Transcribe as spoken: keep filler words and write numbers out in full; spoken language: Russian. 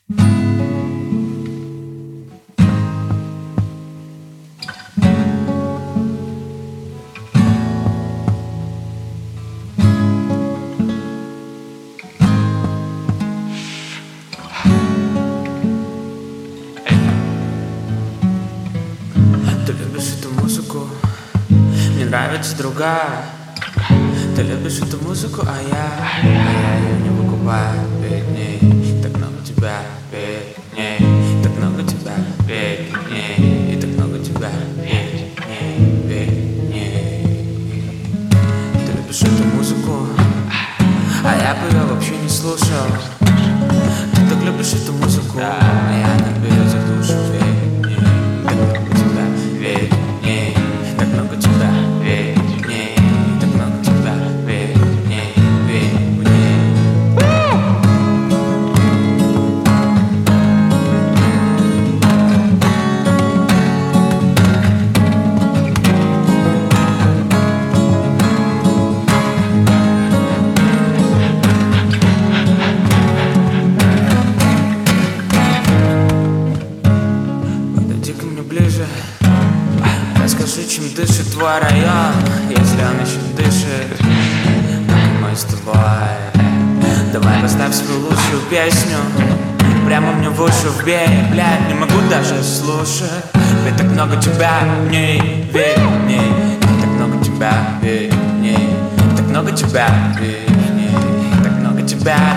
Ты любишь эту музыку, мне нравится другая. Ты любишь эту музыку, а я, а я ее не выкупаю перед ней. Так много тебя перед ней, так много тебя перед ней, и так много тебя перед ней, перед ней. Ты любишь эту музыку, а я бы ее вообще не слушал. Ты так любишь эту музыку, а я не беру за душу перед ней. Так много тебя перед ней, так много тебя перед ней, так много тебя перед ней, перед ней. Подойди ко мне ближе, расскажи, чем дышит твой район, если он еще дышит, как и мы с тобой. Давай поставь свою лучшую песню прямо мне в уши вбей, блядь, не могу даже слушать. Ведь так много тебя в ней, верь в ней, так много тебя, верь в ней, так много тебя, верь в ней, так много тебя.